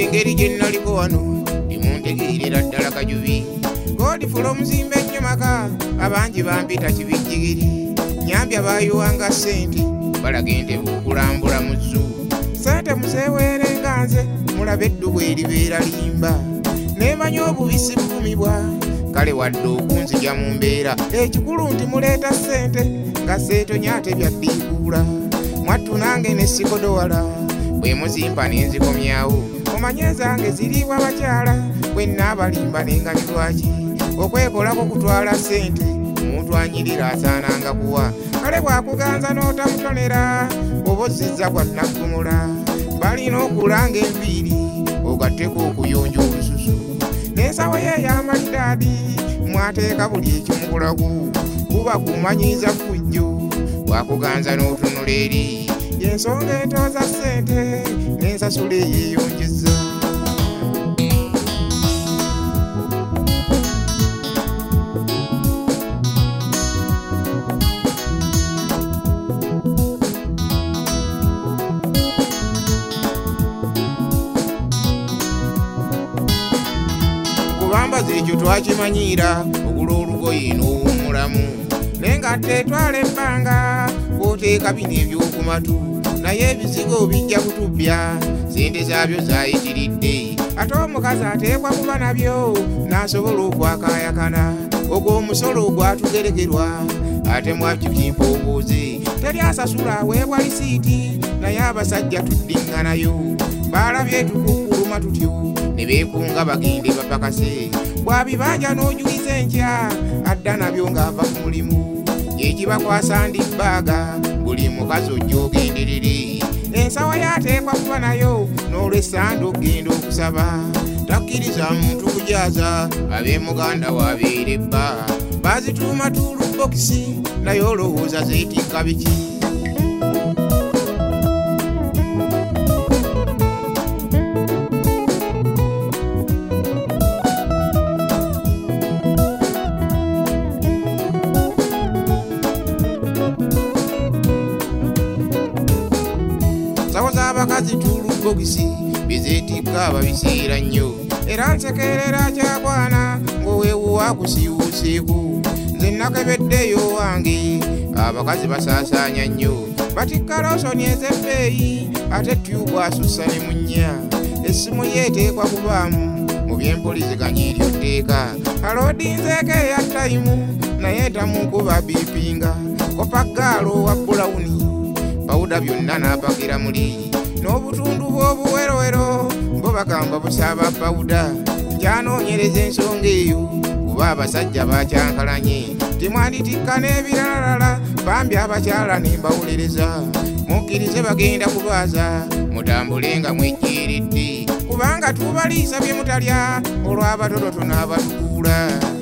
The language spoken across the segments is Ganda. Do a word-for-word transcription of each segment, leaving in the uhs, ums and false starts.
engeri gye naliko wano ndimuntegeerera ddala kajubi Godfrey omuzimba ennyo maka abangi bampita kibijjigiri nyambya bayiwanga ssente balaga entebe okulambula mu zoo ssente muzeeweerenga nze mulabe eddubu eribeera limba neemanya obubisi buvumibwa kale wadde okunzija mu mbeera ekikulu nti muleeta ssente nga seetonya ate byaddiikuula mwattu nange ne sikodowala bwe muzimpa ne nzikomyawo omanye ezange ziriibwa abakyala bwe nnaabalimba n'engabirwaki okwekolako kutwala ssente omuntu anyirira asaananga kuwa kale bw'akuganza n'otamutonera oba ozzizza bwannaggumula balina okulanga enviiri ogatteko okuyonja olususu n'ensawo ye ey'amalidaadi mwateeka buli ekimukulaku kuba kumanyiiza fujjo bw'akuganza n'otunula eri y'ensonga entooza ssente n'ensasula eyeeyonjezza kubambaza ekyo twakimanyiira ogula olugoye n'owummulamu naye nga tetwala ebbanga oteeka bino ebyokumatu naye ebizigo bijja kutubbya sente zaabyo zayitiridde ate omukazi ateekwa kuba nabyo n'asobola okwakaayakana ogwo omusolo ogwatugeregerwa ate mwakikimpa obuuzi teri asasula aweebwa lisiiti naye abasajja tuddiŋŋanayo baalabye tukukkuluma tutyo ne beekunga bagende bapakase bw'abibanja n'ojuliza enkya adda nabyo ng'ava ku mulimu ekibakwasa ndibbaaga buli mukazi ojja ogenderere ensawo yateekwa kuba nayo n'olw'essande okgenda okusaba takkiriza muntu kujaaza ab'e muganda wabeera ebba baazituuma tuulubokisi naye olowooza zeetikka biki sawo z'abakazi tuulubokisi bizeetikka babisiira nnyo era nsekerera kyakwana ng'oweewuwa kusiiwuuseeko nze nakebeddeyo wange abakazi basaasaanya nnyo batikka loosoni ez'ebbeeyi ate tyubu asussa ne mu nnya essimu yeeteekwa kubaamu mu by'empuliziganya eryo tteeka aloodinzeeko eya tayimu naye tamukuba biipinga kopaggaalo wa bulawuni bawuda byonna n'apakira muli n'obutundu bw'obuwerowero bo bagamba busaaba bawuda kyanoonyereza ensonga eyo kuba abasajja bakyankalanye timwanditikka n'ebiralalala bambi abakyala ne mbawulereza mukkirize bagenda kulwaza mutambule nga mwejjeeredde kubanga tubaliisa bye mutalya olw'abatototo n'abatukuula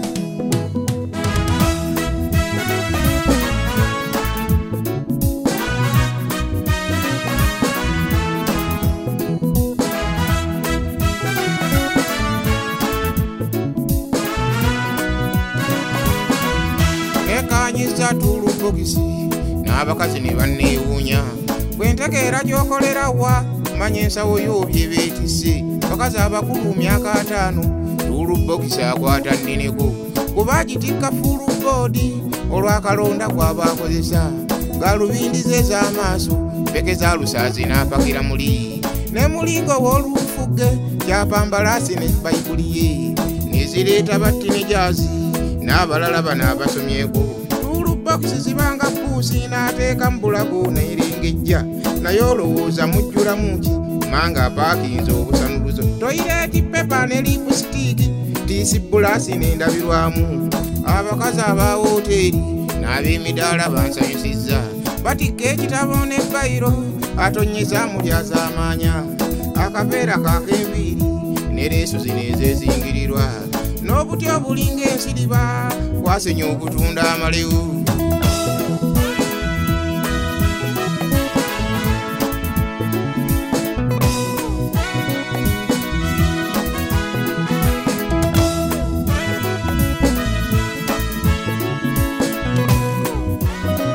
nekanyiza tuulubokisi n'abakazi ne banneewuunya bwe ntegeera gy'okolera wa manya ensawo yo byebeetisse bakazi abakulu myaka ataano tuulubokisi akwata nneneko kuba agitikka fuuluboodi olw'akalonda gw'aba akozesa ng'alubindize ez'amaaso peke za lusaazi n'apakira muli ne mulingo w'olufugge kyapambalaasi ne bayibuli ye nezireeta battinejazi n'abalala bano abasomyeko tuulubokisi zibanga puusi n'ateeka mu bulago neerengejja naye olowooza mujjulamu ki manga apaakinze obusanuluzo toyireeti pepa ne lipusitiiki tiisi bulaasi n'endabirwamu abakazi aba wooteeri n'ab'emidaala bansanyusizza batikka ekitabo n'ebbayiro atonyeza mulyazaamaanya akaveera kak'enviiri ne leesu zino ezeezingirirwa n'obuti obulinga ensiriba kwasenya okutunda amalewo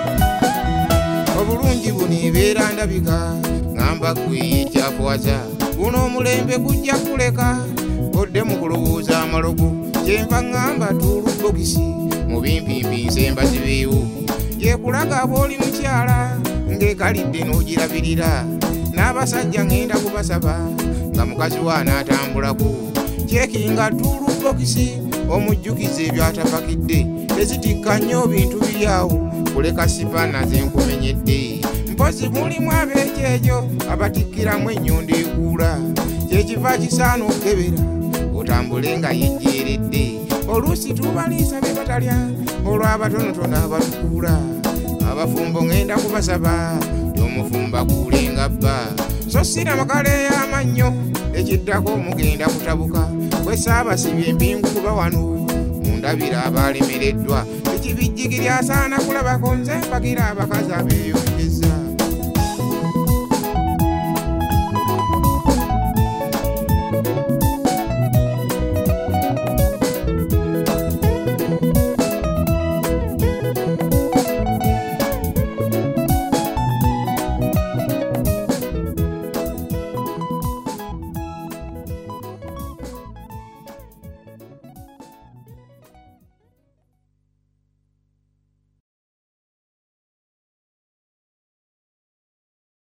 obulungi buno ebeera ndabika ngamba ggwe ekyakuwaza guno omulembe gujja kuleka odde mu kulowooza amalogo kyenva ŋŋamba tuulubokisi mu bimpimpi nsemba zibeewo yekulaga bw'oli mukyala ng'ekalidde n'ogirabirira n'abasajja ŋŋenda kubasaba nga mukazi we anaatambulako kyekinga tuulubokisi omujjukiza ebyo atapakidde tezitikka nnyo bintu biri awo kuleka sipaana ze nkumenyedde mpozi mulimu abeekyejo abatikkiramu ennyondo ekuula kyekiva kisaana okukebera otambule nga yejjeeredde oluusi tubaliisa be batalya olw'abatonotono abatukuula abafumbo ŋŋenda kubasaba tomufumba kuulenga bba so sina makale y'amannyo ekiddako mugenda kutabuka bwe saabasibye empingu kuba wano mundabira abalemereddwa ekibijjigiri asaana kulabako nze mpagira abakazi abeeyongeza